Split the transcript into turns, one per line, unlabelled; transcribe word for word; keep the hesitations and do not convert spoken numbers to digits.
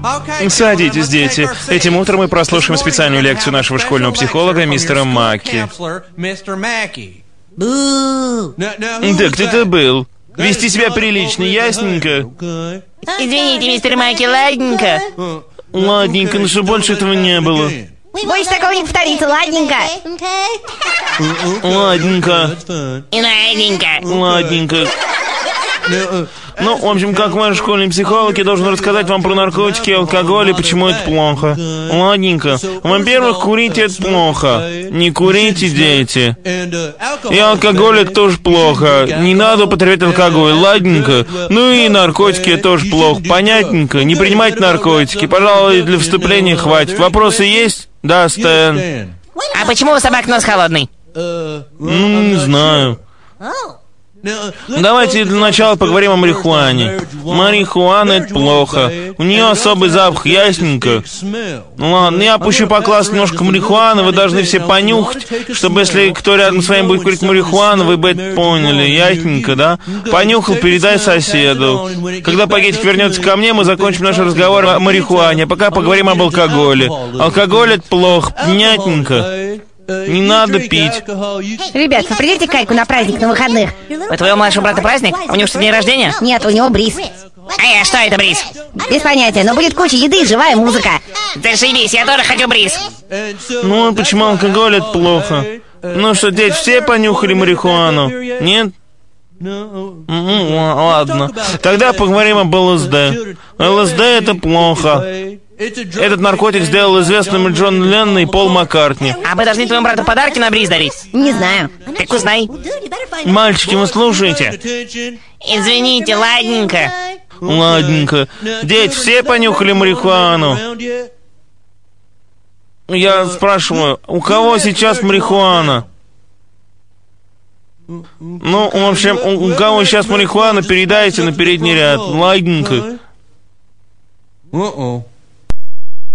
Садитесь, дети. Этим утром мы прослушаем специальную лекцию нашего школьного психолога, мистера Маки. Да кто это был? Вести себя прилично, ясненько?
Извините, мистер Маки, ладненько?
Ладненько, но что больше этого не было.
Больше такого не повторится, ладненько?
Ладненько.
И ладненько.
Ладненько. Ну, в общем, как мой школьный психолог, я должен рассказать вам про наркотики и алкоголь и почему это плохо. Ладненько. Во-первых, курить это плохо. Не курите, дети. И алкоголь это тоже плохо. Не надо употреблять алкоголь, ладненько. Ну и наркотики это тоже плохо. Понятненько. Не принимайте наркотики. Пожалуй, для вступления хватит. Вопросы есть? Да, Стэн.
А почему у собак нос холодный?
Ну, не знаю. Давайте для начала поговорим о марихуане. Марихуана это плохо. У нее особый запах, ясненько. Ну ладно, я опущу по классу немножко марихуаны, вы должны все понюхать, чтобы если кто рядом с вами будет курить марихуану, вы бы это поняли, ясненько, да? Понюхал, передай соседу. Когда пакетик вернется ко мне, мы закончим наш разговор о марихуане, а пока поговорим об алкоголе. Алкоголь это плохо, понятненько. Не надо пить.
Ребят, вы придете к Кайку на праздник на выходных?
У твоего младшего брата праздник? У него что, день рождения?
Нет, у него бриз.
А что это бриз?
Без понятия, но будет куча еды и живая музыка.
Зашибись, я тоже хочу бриз.
Ну, почему алкоголь это плохо? Ну что, дети, все понюхали марихуану? Нет? Ну, ладно. Тогда поговорим об ЛСД. ЛСД это плохо. Этот наркотик сделал известным Джон Леннон и Пол Маккартни.
А мы должны твоему брату подарки на бриз дарить?
Не знаю.
Так узнай.
Мальчики, вы слушаете?
Извините, ладненько.
Ладненько. Дети, все понюхали марихуану? Я спрашиваю, у кого сейчас марихуана? Ну, в общем, у, у кого сейчас марихуана, передайте на передний ряд. Ладненько.
Uh-oh.